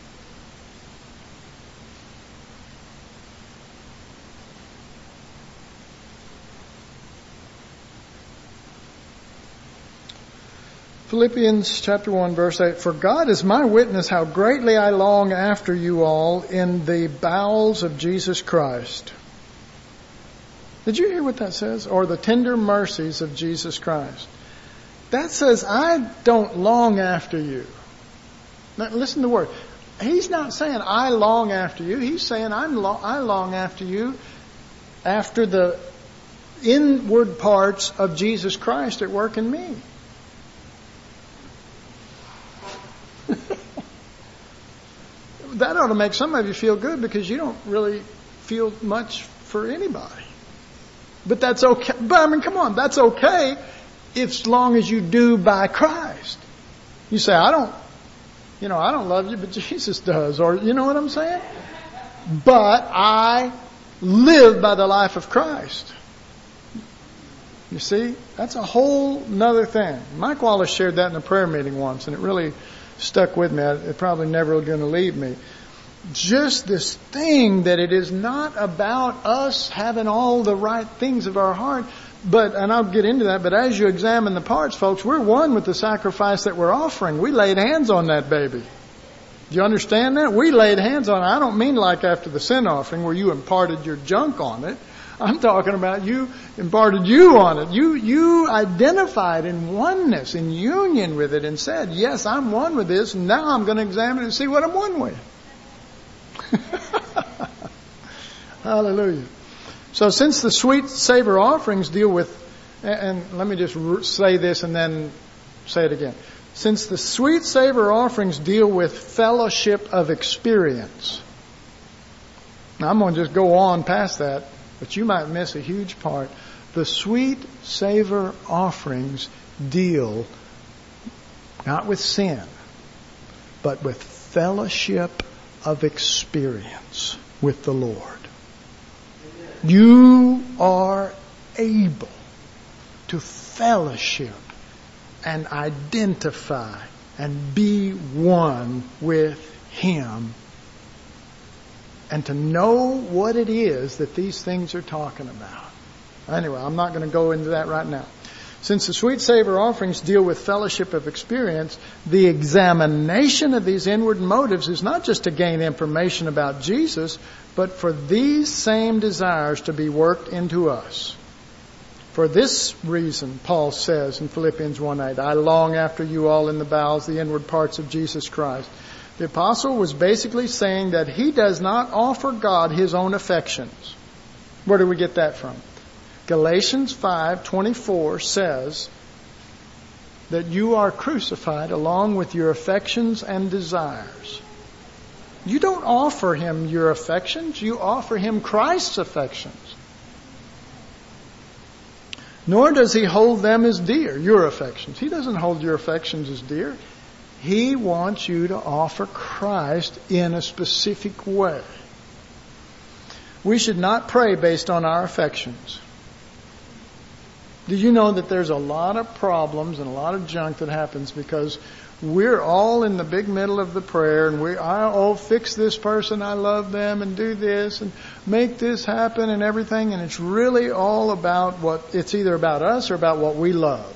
A: Philippians chapter one verse eight. For God is my witness how greatly I long after you all in the bowels of Jesus Christ. Did you hear what that says? Or the tender mercies of Jesus Christ. That says I don't long after you. Now, listen to the word. He's not saying I long after you. He's saying I'm lo- I long after you after the inward parts of Jesus Christ at work in me. That ought to make some of you feel good, because you don't really feel much for anybody. But that's okay. But I mean, come on, that's okay as long as you do by Christ. You say, I don't, you know, I don't love you, but Jesus does. Or, you know what I'm saying? But I live by the life of Christ. You see, that's a whole nother thing. Mike Wallace shared that in a prayer meeting once, and it really stuck with me. It probably never going to leave me. Just this thing that it is not about us having all the right things of our heart, but, and I'll get into that, but as you examine the parts, folks, we're one with the sacrifice that we're offering. We laid hands on that baby. Do you understand that? We laid hands on it. I don't mean like after the sin offering where you imparted your junk on it. I'm talking about you imparted you on it. You, you identified in oneness, in union with it, and said, yes, I'm one with this, and now I'm going to examine it and see what I'm one with. Hallelujah. So since the sweet savor offerings deal with, and let me just say this and then say it again. Since the sweet savor offerings deal with fellowship of experience. Now I'm going to just go on past that, but you might miss a huge part. The sweet savor offerings deal not with sin, but with fellowship of experience with the Lord. You are able to fellowship and identify and be one with Him, and to know what it is that these things are talking about. Anyway, I'm not going to go into that right now. Since the sweet savor offerings deal with fellowship of experience, the examination of these inward motives is not just to gain information about Jesus, but for these same desires to be worked into us. For this reason, Paul says in Philippians one eight, I long after you all in the bowels, the inward parts of Jesus Christ. The apostle was basically saying that he does not offer God his own affections. Where do we get that from? Galatians five twenty-four says that you are crucified along with your affections and desires. You don't offer Him your affections. You offer Him Christ's affections. Nor does He hold them as dear, your affections. He doesn't hold your affections as dear. He wants you to offer Christ in a specific way. We should not pray based on our affections. Do you know that there's a lot of problems and a lot of junk that happens because we're all in the big middle of the prayer, and we, I, oh, fix this person, I love them, and do this, and make this happen and everything, and it's really all about what, it's either about us or about what we love.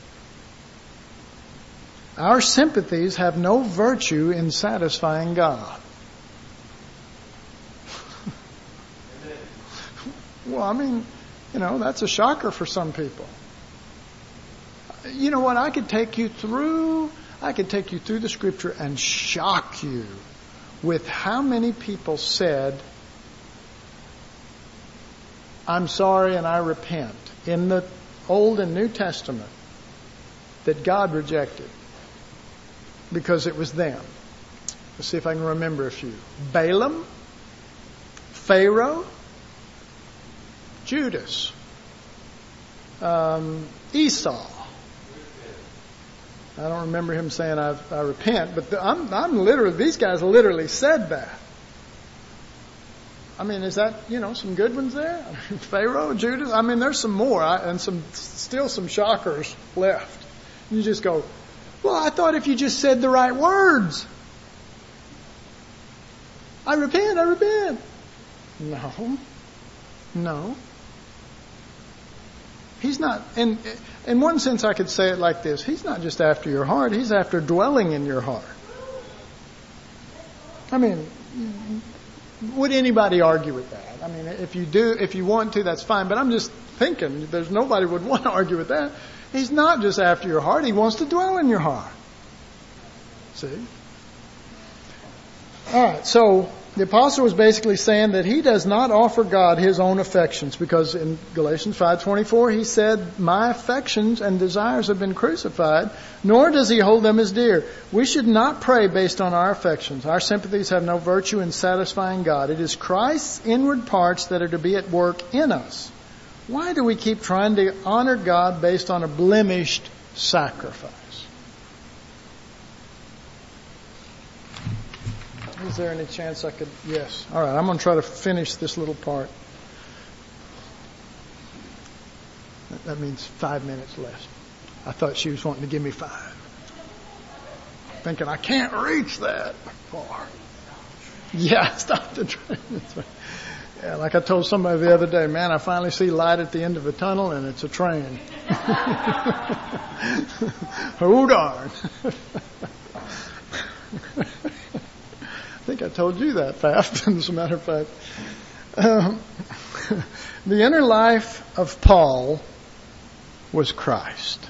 A: Our sympathies have no virtue in satisfying God. Well, I mean, you know, that's a shocker for some people. You know what? I could take you through, I could take you through the Scripture and shock you with how many people said, I'm sorry and I repent, in the Old and New Testament, that God rejected because it was them. Let's see if I can remember a few. Balaam, Pharaoh, Judas, um, Esau. I don't remember him saying I, I repent, but the, I'm, I'm literally, these guys literally said that. I mean, is that, you know, some good ones there? Pharaoh, Judas. I mean, there's some more, I, and some still some shockers left. You just go, well, I thought if you just said the right words. I repent, I repent. No. No. He's not, in, in one sense I could say it like this. He's not just after your heart. He's after dwelling in your heart. I mean, would anybody argue with that? I mean, if you do, if you want to, that's fine. But I'm just thinking, there's nobody would want to argue with that. He's not just after your heart. He wants to dwell in your heart. See? All right, so the apostle was basically saying that he does not offer God his own affections, because in Galatians five twenty-four he said, my affections and desires have been crucified, nor does he hold them as dear. We should not pray based on our affections. Our sympathies have no virtue in satisfying God. It is Christ's inward parts that are to be at work in us. Why do we keep trying to honor God based on a blemished sacrifice? Is there any chance I could? Yes. All right, I'm going to try to finish this little part. That means five minutes left. I thought she was wanting to give me five. Thinking I can't reach that far. Yeah, stop the train. That's right. Yeah, like I told somebody the other day, man, I finally see light at the end of the tunnel, and it's a train. Oh, darn. I think I told you that, Pfaff, as a matter of fact. Um, the inner life of Paul was Christ.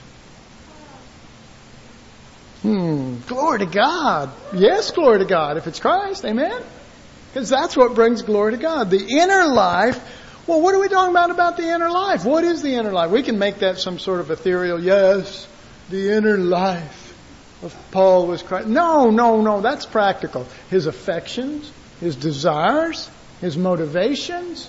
A: Hmm, glory to God. Yes, glory to God. If it's Christ, amen? Because that's what brings glory to God. The inner life. Well, what are we talking about about the inner life? What is the inner life? We can make that some sort of ethereal, yes, the inner life of Paul was Christ. No, no, no, that's practical. His affections, his desires, his motivations.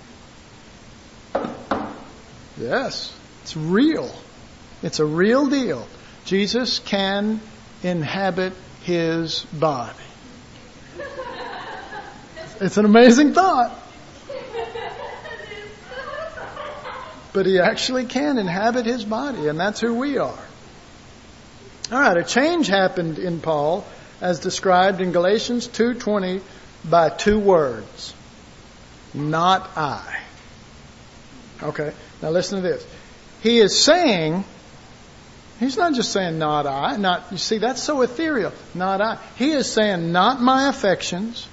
A: Yes, it's real. It's a real deal. Jesus can inhabit his body. It's an amazing thought. But he actually can inhabit his body, and that's who we are. All right, a change happened in Paul as described in Galatians two twenty by two words. Not I. Okay, now listen to this. He is saying, he's not just saying not I, not, you see, that's so ethereal. Not I. He is saying not my affections,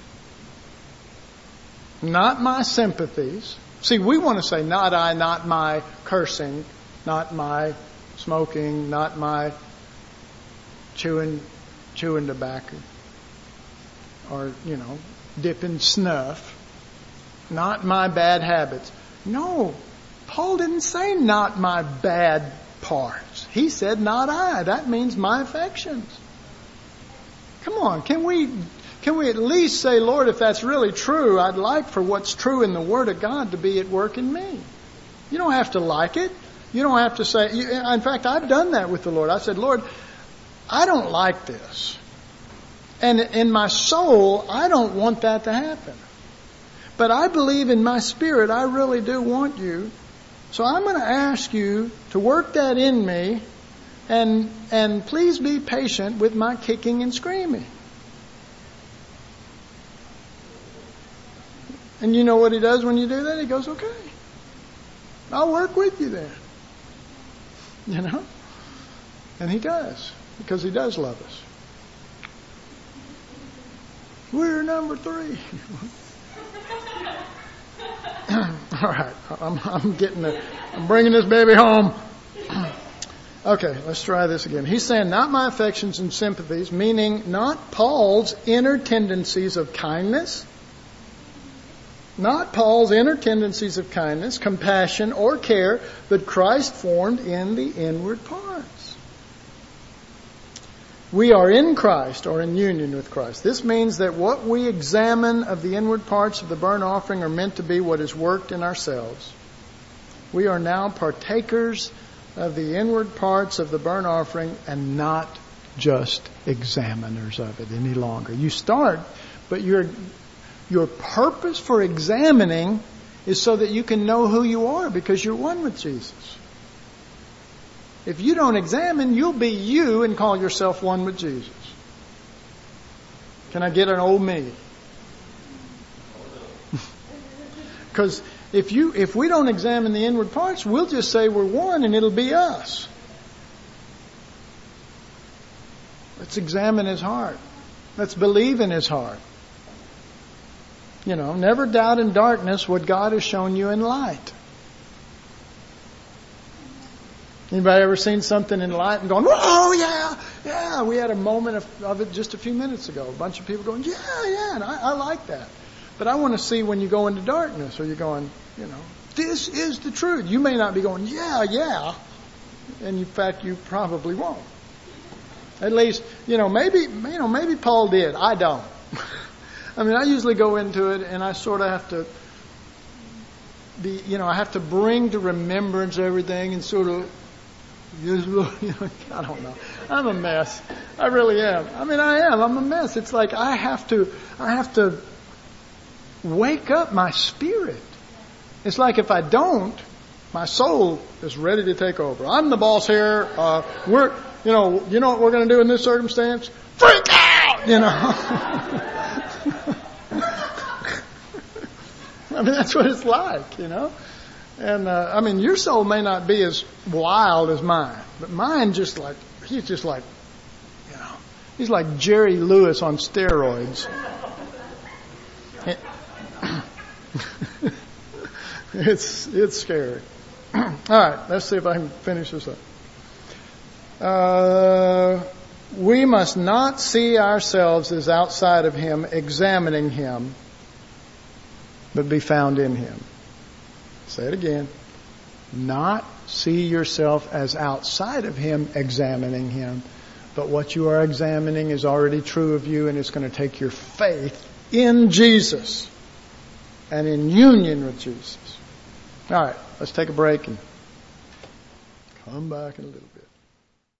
A: not my sympathies. See, we want to say not I, not my cursing, not my smoking, not my chewing chewing tobacco, or, you know, dipping snuff, not my bad habits. No, Paul didn't say not my bad parts. He said not I. That means my affections. Come on, can we can we at least say, Lord, if that's really true, I'd like for what's true in the Word of God to be at work in me. You don't have to like it. You don't have to say, in fact, I've done that with the Lord. I said, Lord, I don't like this. And in my soul, I don't want that to happen. But I believe in my spirit, I really do want you. So I'm going to ask you to work that in me, and and please be patient with my kicking and screaming. And you know what he does when you do that? He goes, okay, I'll work with you then. You know? And he does. Because he does love us. We're number three. All right, I'm, I'm getting the, I'm bringing this baby home. Okay, let's try this again. He's saying not my affections and sympathies, meaning not Paul's inner tendencies of kindness, not Paul's inner tendencies of kindness, compassion, or care that Christ formed in the inward parts. We are in Christ, or in union with Christ. This means that what we examine of the inward parts of the burnt offering are meant to be what is worked in ourselves. We are now partakers of the inward parts of the burnt offering and not just examiners of it any longer. You start, but your your purpose for examining is so that you can know who you are, because you're one with Jesus. If you don't examine, you'll be you and call yourself one with Jesus. Can I get an old me? Because if you if we don't examine the inward parts, we'll just say we're one and it'll be us. Let's examine his heart. Let's believe in his heart. You know, never doubt in darkness what God has shown you in light. Anybody ever seen something in light and gone, oh yeah, Yeah, we had a moment of, of it just a few minutes ago. A bunch of people going, yeah, yeah, and I, I like that. But I want to see when you go into darkness, or you're going, you know, this is the truth. You may not be going, yeah, yeah. And in fact, you probably won't. At least, you know, maybe, you know, maybe Paul did. I don't. I mean, I usually go into it and I sort of have to be, you know, I have to bring to remembrance everything and sort of, you know, I don't know. I'm a mess. I really am. I mean, I am. I'm a mess. It's like I have to, I have to wake up my spirit. It's like if I don't, my soul is ready to take over. I'm the boss here. Uh, we're, you know, you know what we're going to do in this circumstance? Freak out! You know. I mean, that's what it's like, you know. And, uh, I mean, your soul may not be as wild as mine, but mine just like, he's just like, you know, he's like Jerry Lewis on steroids. It's, it's scary. All right, let's see if I can finish this up. Uh, we must not see ourselves as outside of Him, examining Him, but be found in Him. Say it again. Not see yourself as outside of Him, examining Him, but what you are examining is already true of you, and it's going to take your faith in Jesus and in union with Jesus. All right, let's take a break and come back in a little bit.